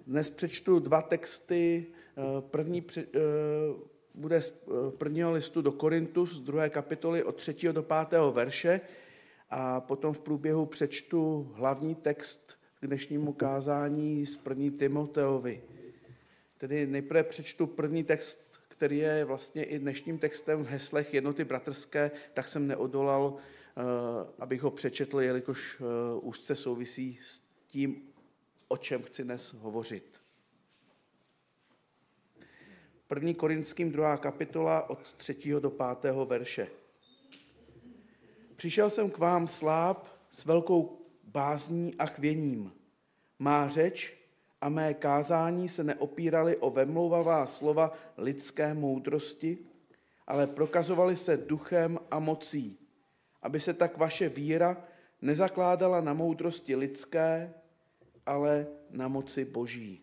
Dnes přečtu dva texty. První bude z prvního listu do Korintu, z 2. kapitoly od 3. do 5. verše a potom v průběhu přečtu hlavní text k dnešnímu kázání z 1. Timoteovi. Tedy nejprve přečtu první text, který je vlastně i dnešním textem v heslech Jednoty bratrské, tak jsem neodolal, abych ho přečetl, jelikož úzce souvisí s tím, o čem chci dnes hovořit. 1. Korinským 2. kapitola od 3. do 5. verše. Přišel jsem k vám sláb s velkou bázní a chvěním. Má řeč a mé kázání se neopíraly o vemlouvavá slova lidské moudrosti, ale prokazovaly se duchem a mocí, aby se tak vaše víra nezakládala na moudrosti lidské, ale na moci Boží.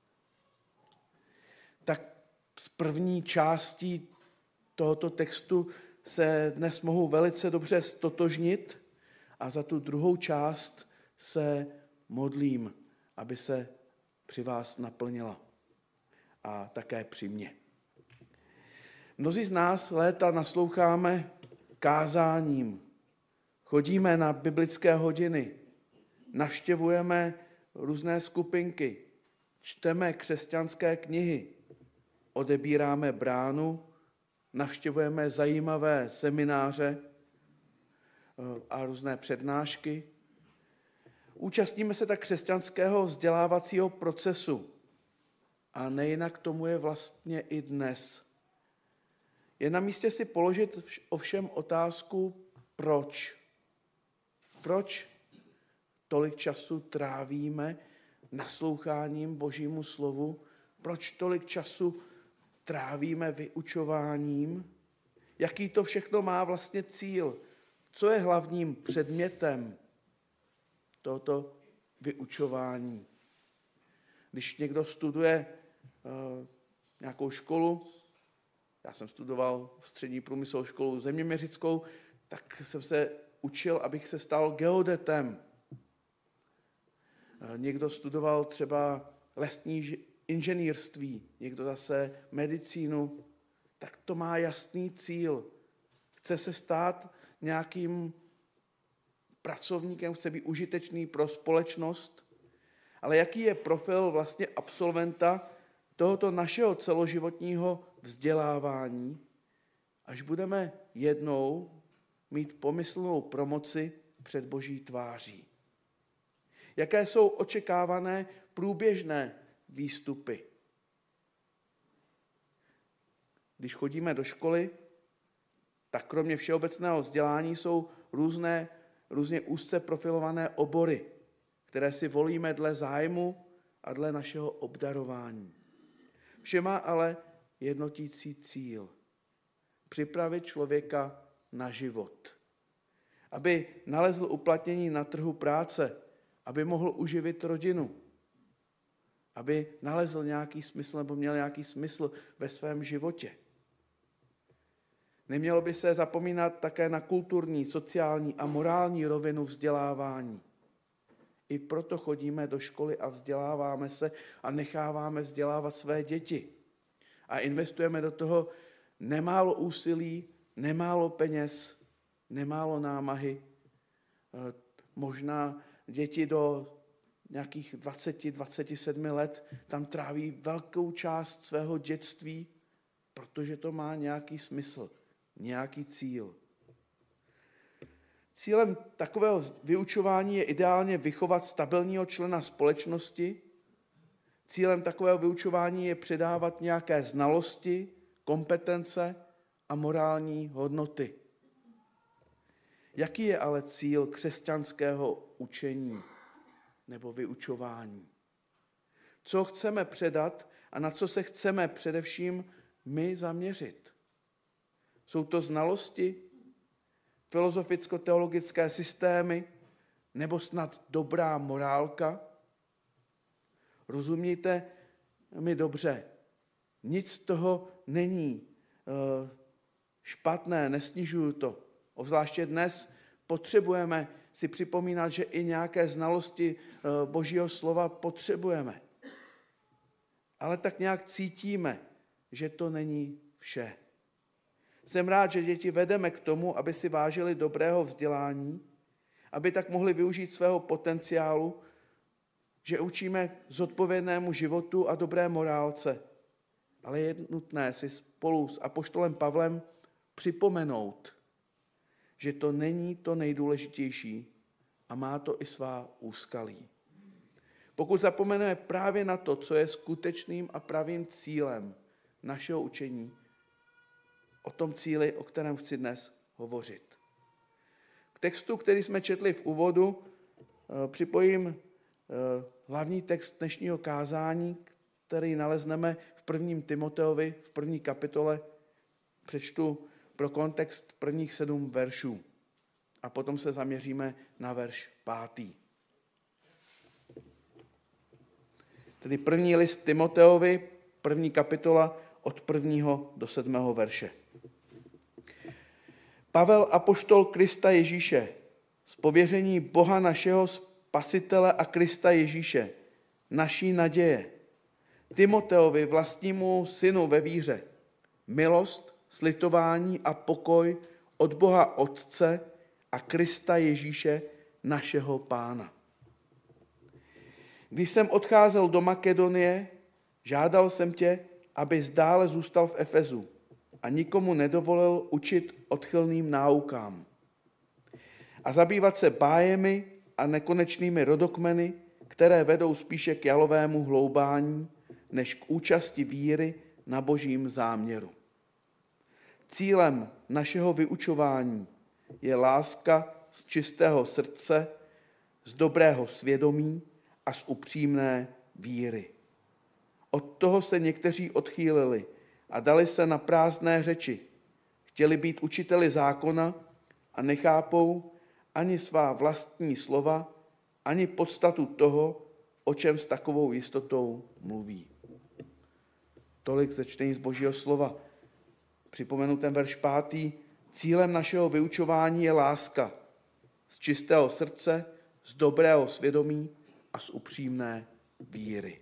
Tak z první částí tohoto textu se dnes mohu velice dobře stotožnit a za tu druhou část se modlím, aby se při vás naplnila a také při mně. Mnozí z nás léta nasloucháme kázáním, chodíme na biblické hodiny, navštěvujeme různé skupinky, čteme křesťanské knihy, odebíráme bránu, navštěvujeme zajímavé semináře a různé přednášky. Účastníme se tak křesťanského vzdělávacího procesu a nejinak tomu je vlastně i dnes. Je na místě si položit ovšem otázku, proč? Proč tolik času trávíme nasloucháním Božímu slovu? Proč tolik času trávíme vyučováním? Jaký to všechno má vlastně cíl? Co je hlavním předmětem tohoto vyučování? Když někdo studuje nějakou školu, já jsem studoval v střední průmyslovou školu zeměměřickou, tak jsem se učil, abych se stal geodetem. Někdo studoval třeba lesní inženýrství, někdo zase medicínu, tak to má jasný cíl. Chce se stát nějakým pracovníkem, chce být užitečný pro společnost, ale jaký je profil vlastně absolventa tohoto našeho celoživotního vzdělávání, až budeme jednou mít pomyslnou promoci před Boží tváří. Jaké jsou očekávané průběžné výstupy? Když chodíme do školy, tak kromě všeobecného vzdělání jsou různě úzce profilované obory, které si volíme dle zájmu a dle našeho obdarování. Vše má ale jednotící cíl. Připravit člověka na život. Aby nalezl uplatnění na trhu práce, aby mohl uživit rodinu, aby nalezl nějaký smysl nebo měl nějaký smysl ve svém životě. Nemělo by se zapomínat také na kulturní, sociální a morální rovinu vzdělávání. I proto chodíme do školy a vzděláváme se a necháváme vzdělávat své děti. A investujeme do toho nemálo úsilí, nemálo peněz, nemálo námahy. Možná děti do nějakých 20-27 let tam tráví velkou část svého dětství, protože to má nějaký smysl, nějaký cíl. Cílem takového vyučování je ideálně vychovat stabilního člena společnosti. Cílem takového vyučování je předávat nějaké znalosti, kompetence a morální hodnoty. Jaký je ale cíl křesťanského učení nebo vyučování? Co chceme předat a na co se chceme především my zaměřit? Jsou to znalosti, filozoficko-teologické systémy nebo snad dobrá morálka? Rozumíte mi dobře, nic z toho není špatné, nesnižuju to. Obzvláště dnes potřebujeme si připomínat, že i nějaké znalosti Božího slova potřebujeme. ale tak nějak cítíme, že to není vše. Jsem rád, že děti vedeme k tomu, aby si vážili dobrého vzdělání, aby tak mohli využít svého potenciálu, že učíme zodpovědnému životu a dobré morálce. Ale je nutné si spolu s apoštolem Pavlem připomenout, že to není to nejdůležitější a má to i svá úskalí. Pokud zapomeneme právě na to, co je skutečným a pravým cílem našeho učení, o tom cíli, o kterém chci dnes hovořit. K textu, který jsme četli v úvodu, připojím hlavní text dnešního kázání, který nalezneme v 1. Timoteovi, v 1. kapitole. Přečtu pro kontext prvních 7 veršů a potom se zaměříme na verš 5. Tedy 1. list Timoteovi, 1. kapitola od 1. do 7. verše. Pavel, apoštol Krista Ježíše, z pověření Boha našeho Spasitele a Krista Ježíše, naší naděje, Timoteovi, vlastnímu synu ve víře, milost, slitování a pokoj od Boha Otce a Krista Ježíše, našeho Pána. Když jsem odcházel do Makedonie, žádal jsem tě, abys dále zůstal v Efezu a nikomu nedovolil učit odchylným náukám a zabývat se bájemi a nekonečnými rodokmeny, které vedou spíše k jalovému hloubání, než k účasti víry na božím záměru. Cílem našeho vyučování je láska z čistého srdce, z dobrého svědomí a z upřímné víry. Od toho se někteří odchýlili a dali se na prázdné řeči. Chtěli být učiteli zákona a nechápou ani svá vlastní slova, ani podstatu toho, o čem s takovou jistotou mluví. Tolik ze čtení z Božího slova. Připomenu ten verš 5. Cílem našeho vyučování je láska z čistého srdce, z dobrého svědomí a z upřímné víry.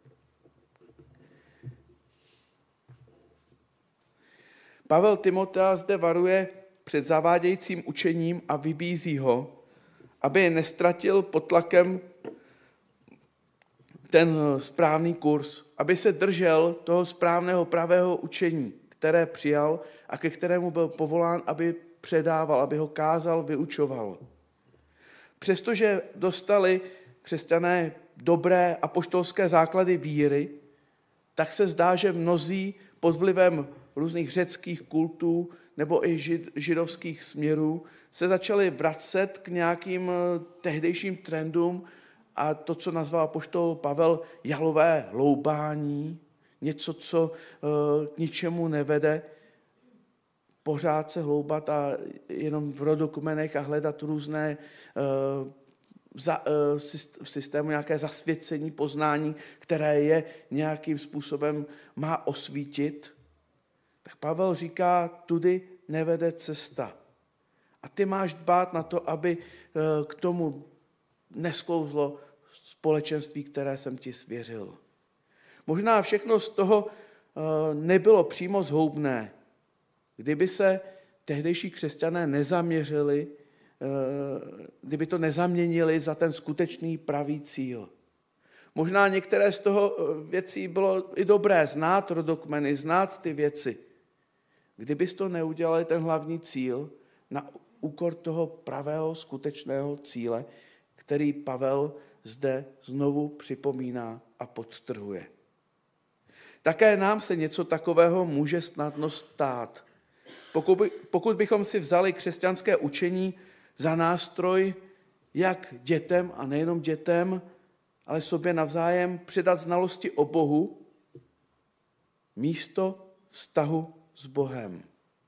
Pavel Timotea zde varuje před zavádějícím učením a vybízí ho, aby nestratil pod tlakem ten správný kurz, aby se držel toho správného pravého učení, které přijal a ke kterému byl povolán, aby předával, aby ho kázal, vyučoval. Přestože dostali křesťané dobré apoštolské základy víry, tak se zdá, že mnozí pod vlivem různých řeckých kultů nebo i židovských směrů se začali vracet k nějakým tehdejším trendům a to, co nazval apoštol Pavel jalové hloubání, něco, co k ničemu nevede, pořád se hloubat a jenom v rodokmenech a hledat různé v systému nějaké zasvěcení, poznání, které je nějakým způsobem má osvítit, tak Pavel říká, tudy nevede cesta. A ty máš dbát na to, aby k tomu nesklouzlo společenství, které jsem ti svěřil. Možná všechno z toho nebylo přímo zhoubné, kdyby se tehdejší křesťané nezaměřili, kdyby to nezaměnili za ten skutečný pravý cíl. Možná některé z toho věcí bylo i dobré, znát rodokmeny, znát ty věci. Kdybys to neudělali, ten hlavní cíl, na úkor toho pravého, skutečného cíle, který Pavel zde znovu připomíná a podtrhuje. Také nám se něco takového může snadno stát. Pokud bychom si vzali křesťanské učení za nástroj, jak dětem, a nejenom dětem, ale sobě navzájem předat znalosti o Bohu místo vztahu s Bohem.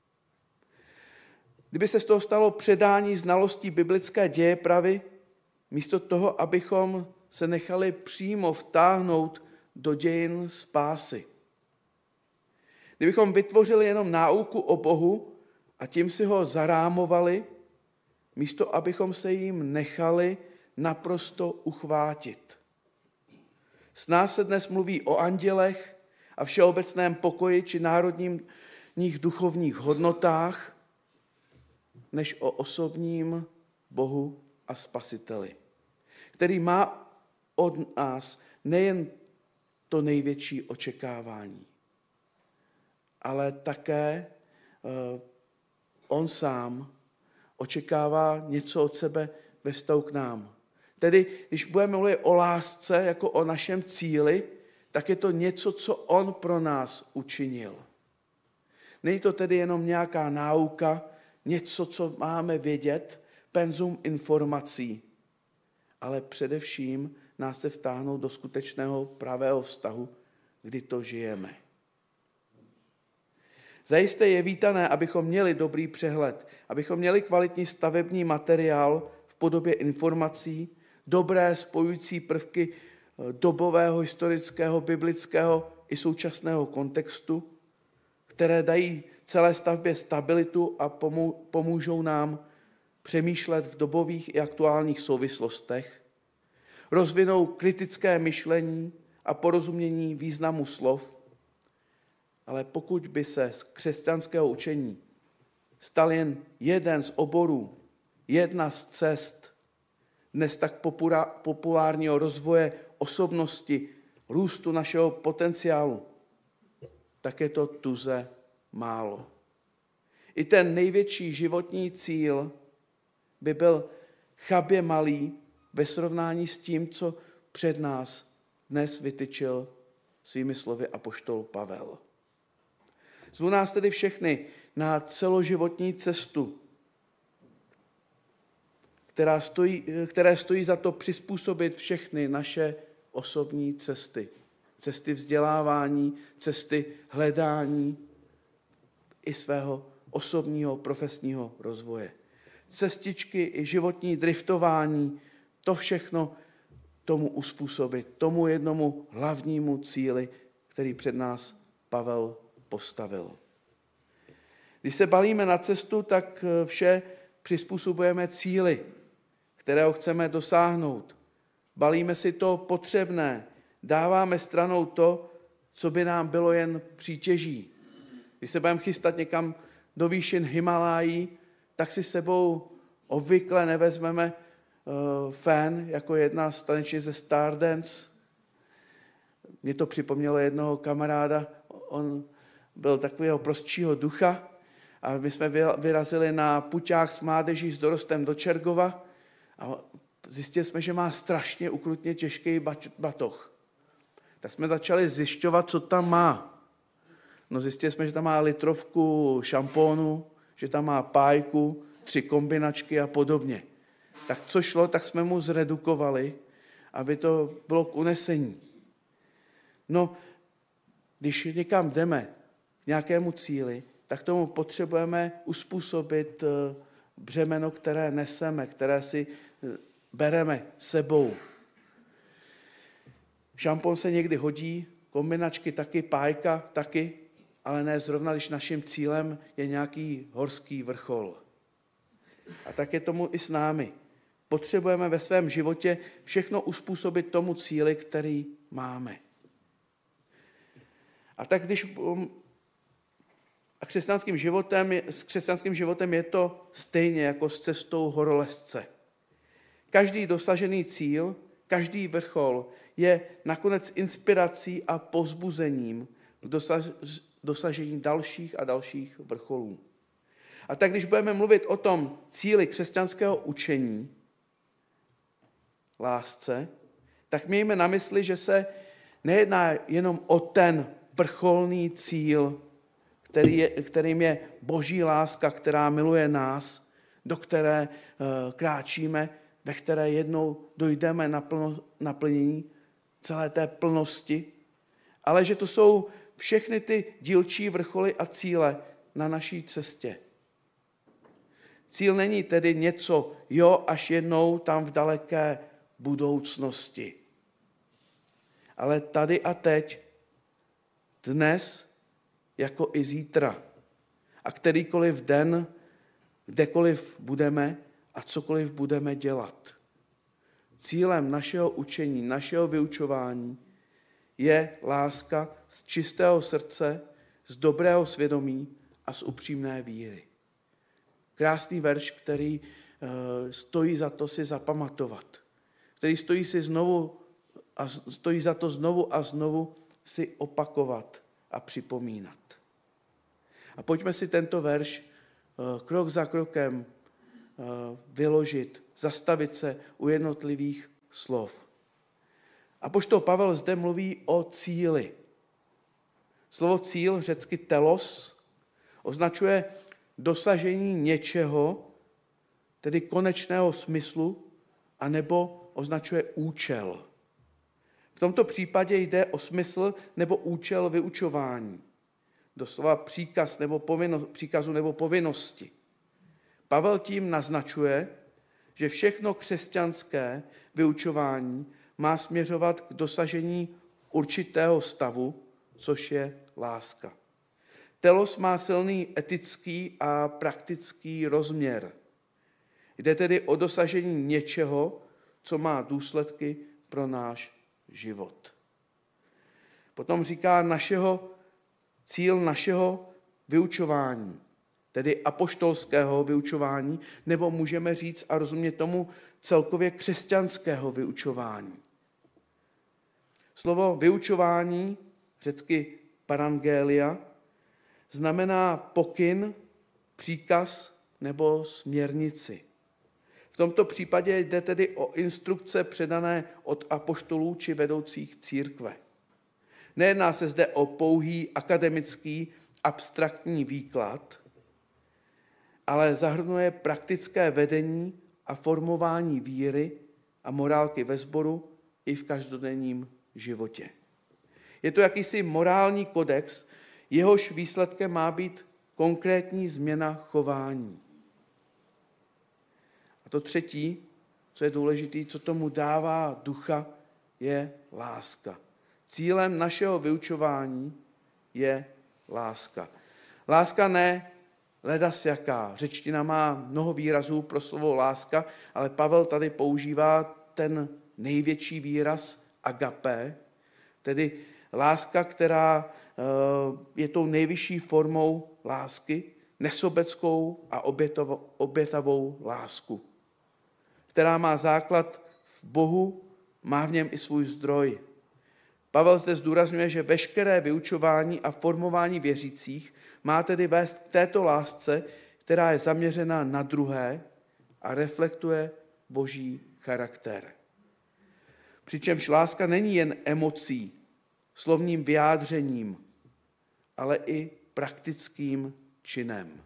Kdyby se z toho stalo předání znalostí biblické dějepravy, místo toho, abychom se nechali přímo vtáhnout do dějin spásy. Kdybychom vytvořili jenom náuku o Bohu a tím si ho zarámovali, místo abychom se jim nechali naprosto uchvátit. S nás se dnes mluví o andělech a všeobecném pokoji či národních duchovních hodnotách, než o osobním Bohu a Spasiteli, který má od nás nejen to největší očekávání, ale také on sám očekává něco od sebe ve vztahu k nám. Tedy, když budeme mluvit o lásce jako o našem cíli, tak je to něco, co on pro nás učinil. Není to tedy jenom nějaká náuka, něco, co máme vědět, penzum informací, ale především nás se vtáhnout do skutečného pravého vztahu, kdy to žijeme. Zajisté je vítané, abychom měli dobrý přehled, abychom měli kvalitní stavební materiál v podobě informací, dobré spojující prvky dobového, historického, biblického i současného kontextu, které dají celé stavbě stabilitu a pomůžou nám přemýšlet v dobových i aktuálních souvislostech, rozvinou kritické myšlení a porozumění významu slov, ale pokud by se z křesťanského učení stal jen jeden z oborů, jedna z cest dnes tak populárního rozvoje osobnosti, růstu našeho potenciálu, tak je to tuze málo. I ten největší životní cíl by byl chabě malý ve srovnání s tím, co před nás dnes vytyčil svými slovy apoštol Pavel. Zvu nás tedy všechny na celoživotní cestu, které stojí za to přizpůsobit všechny naše osobní cesty. Cesty vzdělávání, cesty hledání i svého osobního profesního rozvoje. Cestičky i životní driftování, to všechno tomu uspůsobit, tomu jednomu hlavnímu cíli, který před nás Pavel postavil. Když se balíme na cestu, tak vše přizpůsobujeme cíli, kterého chceme dosáhnout. Balíme si to potřebné, dáváme stranou to, co by nám bylo jen přítěží. Když se budeme chystat někam do výšin Himalájí, tak si sebou obvykle nevezmeme fén, jako jedna z tanečnic ze Stardance. Mě to připomnělo jednoho kamaráda, on byl takového prostšího ducha a my jsme vyrazili na puťák s mládeží s dorostem do Čergova a zjistili jsme, že má strašně ukrutně těžký batoh. Tak jsme začali zjišťovat, co tam má. No zjistili jsme, že tam má litrovku šampónu, že tam má pájku, 3 kombinačky a podobně. Tak co šlo, tak jsme mu zredukovali, aby to bylo k unesení. No, když někam jdeme k nějakému cíli, tak tomu potřebujeme uspůsobit břemeno, které neseme, které si bereme sebou. Šampon se někdy hodí, kombinačky taky, pájka taky, ale ne zrovna, když naším cílem je nějaký horský vrchol. A tak je tomu i s námi. Potřebujeme ve svém životě všechno uspůsobit tomu cíli, který máme. A tak když s křesťanským životem je to stejně jako s cestou horolezce. Každý dosažený cíl, každý vrchol je nakonec inspirací a povzbuzením k dosažení dalších a dalších vrcholů. A tak když budeme mluvit o tom cíli křesťanského učení, lásce, tak mějme na mysli, že se nejedná jenom o ten vrcholný cíl, kterým je Boží láska, která miluje nás, do které kráčíme, ve které jednou dojdeme na naplnění celé té plnosti, ale že to jsou všechny ty dílčí vrcholy a cíle na naší cestě. Cíl není tedy něco, až jednou tam v daleké budoucnosti. Ale tady a teď, dnes, jako i zítra. A kterýkoliv den, kdekoliv budeme a cokoliv budeme dělat. Cílem našeho učení, našeho vyučování je láska z čistého srdce, z dobrého svědomí a z upřímné víry. Krásný verš, který stojí za to si zapamatovat, který stojí za to znovu a znovu si opakovat a připomínat. A pojďme si tento verš krok za krokem vyložit, zastavit se u jednotlivých slov. Apoštol Pavel zde mluví o cíli. Slovo cíl, řecky telos, označuje dosažení něčeho, tedy konečného smyslu, anebo označuje účel. V tomto případě jde o smysl nebo účel vyučování. Doslova příkazu nebo povinnosti. Pavel tím naznačuje, že všechno křesťanské vyučování má směřovat k dosažení určitého stavu, což je láska. Telos má silný etický a praktický rozměr. Jde tedy o dosažení něčeho, co má důsledky pro náš život. Potom říká cíl našeho vyučování, tedy apoštolského vyučování, nebo můžeme říct a rozumět tomu celkově křesťanského vyučování. Slovo vyučování, řecky parangelia, znamená pokyn, příkaz nebo směrnici. V tomto případě jde tedy o instrukce předané od apoštolů či vedoucích církve. Nejedná se zde o pouhý akademický abstraktní výklad, ale zahrnuje praktické vedení a formování víry a morálky ve sboru i v každodenním životě. Je to jakýsi morální kodex, jehož výsledkem má být konkrétní změna chování. A to třetí, co je důležité, co tomu dává ducha, je láska. Cílem našeho vyučování je láska. Láska ne ledasjaká. Řečtina má mnoho výrazů pro slovo láska, ale Pavel tady používá ten největší výraz agapé, tedy láska, která je tou nejvyšší formou lásky, nesobeckou a obětavou lásku, která má základ v Bohu, má v něm i svůj zdroj. Pavel zde zdůrazňuje, že veškeré vyučování a formování věřících má tedy vést k této lásce, která je zaměřena na druhé a reflektuje boží charakter. Přičemž láska není jen emocí, slovním vyjádřením, ale i praktickým činem.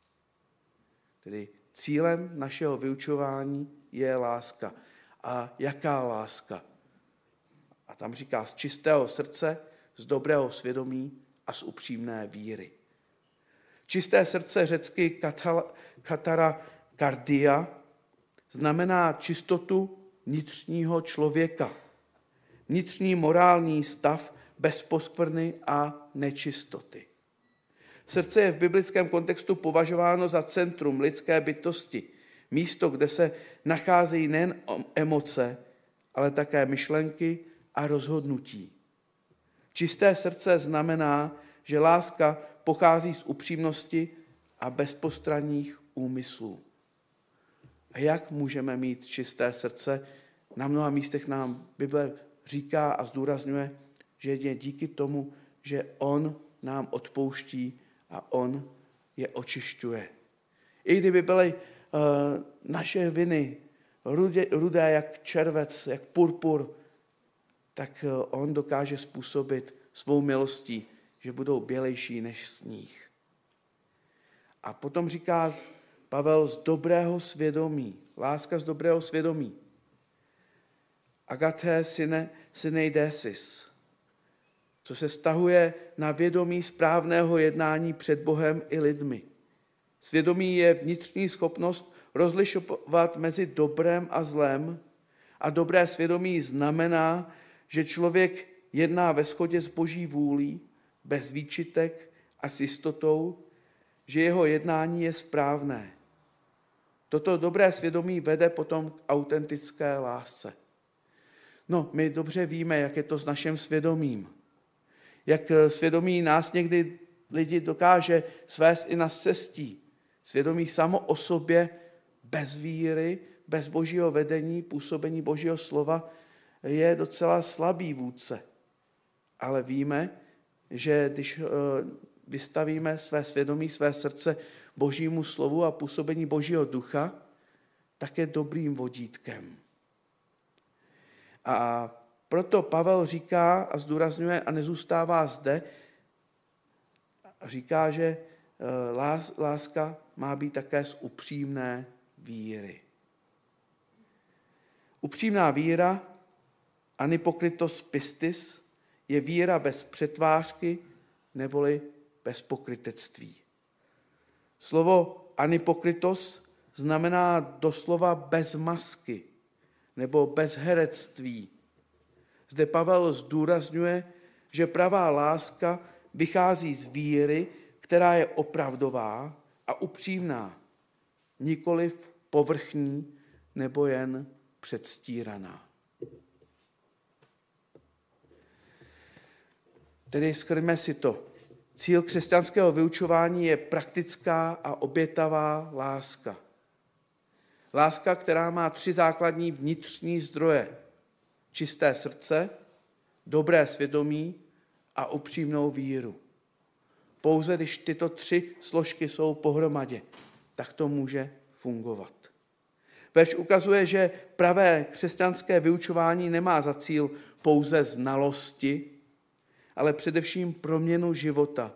Tedy cílem našeho vyučování je láska. A jaká láska? A tam říká z čistého srdce, z dobrého svědomí a z upřímné víry. Čisté srdce řecky katara kardia znamená čistotu vnitřního člověka. Vnitřní morální stav bez poskvrny a nečistoty. Srdce je v biblickém kontextu považováno za centrum lidské bytosti, místo, kde se nacházejí nejen emoce, ale také myšlenky a rozhodnutí. Čisté srdce znamená, že láska pochází z upřímnosti a bezpostranních úmyslů. A jak můžeme mít čisté srdce? Na mnoha místech nám Bible říká a zdůrazňuje, že je díky tomu, že on nám odpouští a on je očišťuje. I kdyby byly naše viny rudé jak červec, jak purpur, tak on dokáže způsobit svou milostí, že budou bělejší než sníh. A potom říká Pavel z dobrého svědomí, láska z dobrého svědomí. Agathé syneidesis, co se vztahuje na vědomí správného jednání před Bohem i lidmi. Svědomí je vnitřní schopnost rozlišovat mezi dobrem a zlem a dobré svědomí znamená, že člověk jedná ve shodě s Boží vůlí, bez výčitek a s jistotou, že jeho jednání je správné. Toto dobré svědomí vede potom k autentické lásce. No, my dobře víme, jak je to s naším svědomím. Jak svědomí nás někdy lidi dokáže svést i na cestí. Svědomí samo o sobě bez víry, bez božího vedení, působení božího slova je docela slabý vůdce. Ale víme, že když vystavíme své svědomí, své srdce božímu slovu a působení božího ducha, tak je dobrým vodítkem. A proto Pavel říká a zdůrazňuje a nezůstává zde, říká, že láska má být také z upřímné víry. Upřímná víra, anipokritos pistis, je víra bez přetvářky neboli bez pokrytectví. Slovo anipokritos znamená doslova bez masky nebo bez herectví. Zde Pavel zdůrazňuje, že pravá láska vychází z víry, která je opravdová a upřímná, nikoliv povrchní nebo jen předstíraná. Tedy shrňme si to. Cíl křesťanského vyučování je praktická a obětavá láska. Láska, která má 3 základní vnitřní zdroje. Čisté srdce, dobré svědomí a upřímnou víru. Pouze když tyto 3 složky jsou pohromadě, tak to může fungovat. Verš ukazuje, že pravé křesťanské vyučování nemá za cíl pouze znalosti, ale především proměnu života,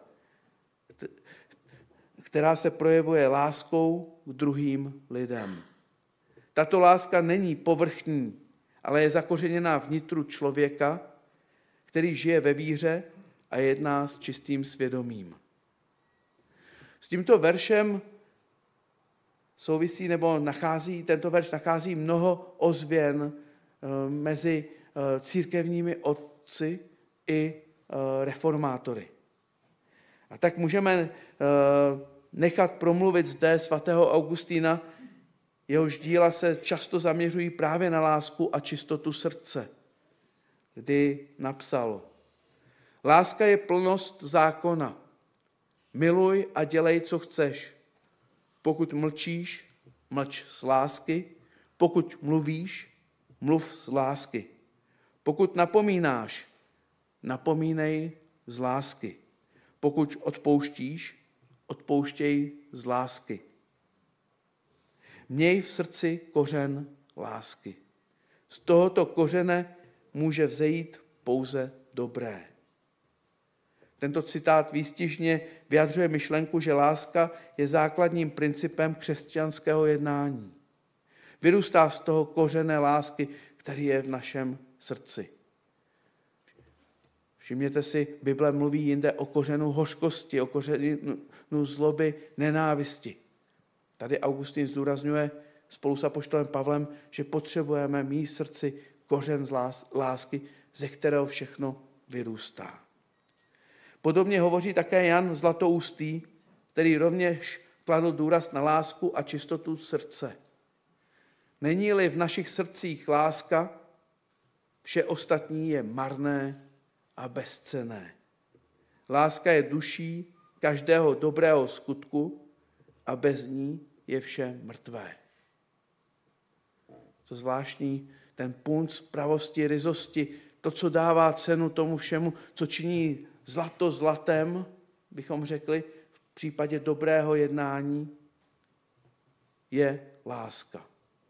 která se projevuje láskou k druhým lidem. Tato láska není povrchní, ale je zakořeněná vnitru člověka, který žije ve víře a jedná s čistým svědomím. S tímto veršem souvisí nebo tento verš nachází mnoho ozvěn mezi církevními otci i reformátory. A tak můžeme nechat promluvit zde svatého Augustína, jehož díla se často zaměřují právě na lásku a čistotu srdce, kdy napsal: Láska je plnost zákona. Miluj a dělej, co chceš. Pokud mlčíš, mlč z lásky. Pokud mluvíš, mluv z lásky. Pokud napomínáš, napomínej z lásky. Pokud odpouštíš, odpouštěj z lásky. Měj v srdci kořen lásky. Z tohoto kořene může vzejít pouze dobré. Tento citát výstižně vyjadřuje myšlenku, že láska je základním principem křesťanského jednání. Vyrůstá z toho kořene lásky, který je v našem srdci. Všimněte si, Bible mluví jinde o kořenu hořkosti, o kořenu zloby, nenávisti. Tady Augustín zdůrazňuje spolu s apoštolem Pavlem, že potřebujeme mít v srdci kořen z lásky, ze kterého všechno vyrůstá. Podobně hovoří také Jan Zlatoustý, který rovněž kladl důraz na lásku a čistotu srdce. Není-li v našich srdcích láska, vše ostatní je marné a bezcenné. Láska je duší každého dobrého skutku a bez ní je vše mrtvé. To zvláštní, ten punc pravosti, ryzosti, to, co dává cenu tomu všemu, co činí zlato zlatem, bychom řekli, v případě dobrého jednání, je láska.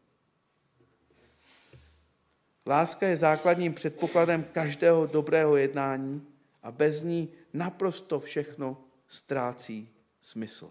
Láska je základním předpokladem každého dobrého jednání a bez ní naprosto všechno ztrácí smysl.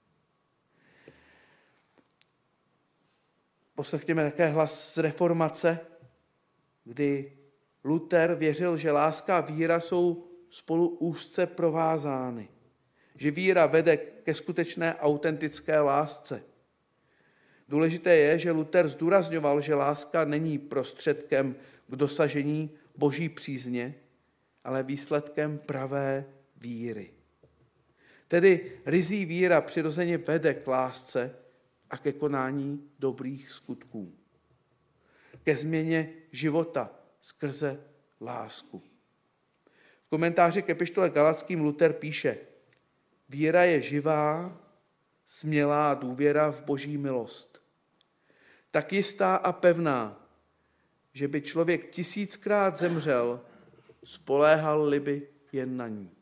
Poslechněme také hlas z reformace, kdy Luther věřil, že láska a víra jsou spolu úzce provázány, že víra vede ke skutečné autentické lásce. Důležité je, že Luther zdůrazňoval, že láska není prostředkem k dosažení boží přízně, ale výsledkem pravé víry. Tedy ryzí víra přirozeně vede k lásce a ke konání dobrých skutků. Ke změně života skrze lásku. V komentáři k epištole Galatským Luther píše: víra je živá, smělá důvěra v Boží milost. Tak jistá a pevná, že by člověk 1000krát zemřel, spoléhal-li by jen na ní.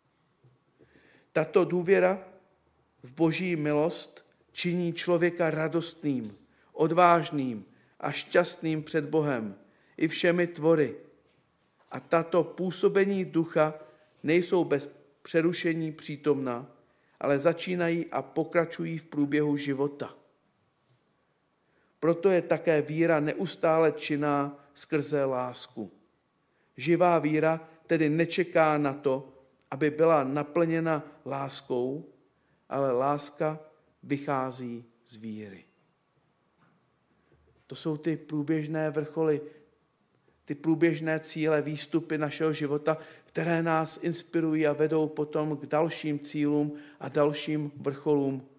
Tato důvěra v Boží milost činí člověka radostným, odvážným a šťastným před Bohem i všemi tvory. A tato působení ducha nejsou bez přerušení přítomna, ale začínají a pokračují v průběhu života. Proto je také víra neustále činná skrze lásku. Živá víra tedy nečeká na to, aby byla naplněna láskou, ale láska vychází z víry. To jsou ty průběžné vrcholy, ty průběžné cíle, výstupy našeho života, které nás inspirují a vedou potom k dalším cílům a dalším vrcholům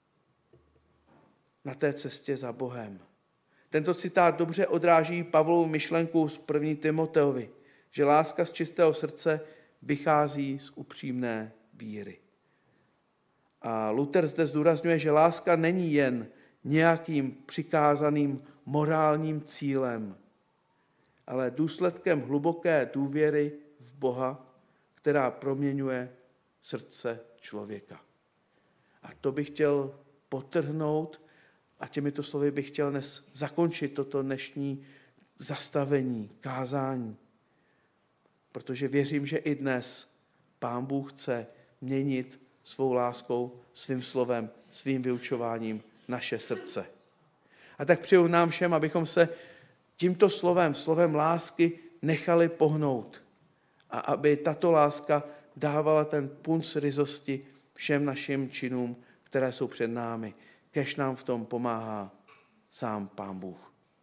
na té cestě za Bohem. Tento citát dobře odráží Pavlovu myšlenku z 1. Timoteovi, že láska z čistého srdce vychází z upřímné víry. A Luther zde zdůrazňuje, že láska není jen nějakým přikázaným morálním cílem, ale důsledkem hluboké důvěry v Boha, která proměňuje srdce člověka. A to bych chtěl podtrhnout a těmito slovy bych chtěl dnes zakončit toto dnešní zastavení, kázání. Protože věřím, že i dnes Pán Bůh chce měnit svou láskou, svým slovem, svým vyučováním naše srdce. A tak přeju nám všem, abychom se tímto slovem lásky nechali pohnout. A aby tato láska dávala ten punc ryzosti všem našim činům, které jsou před námi. Kéž nám v tom pomáhá sám Pán Bůh.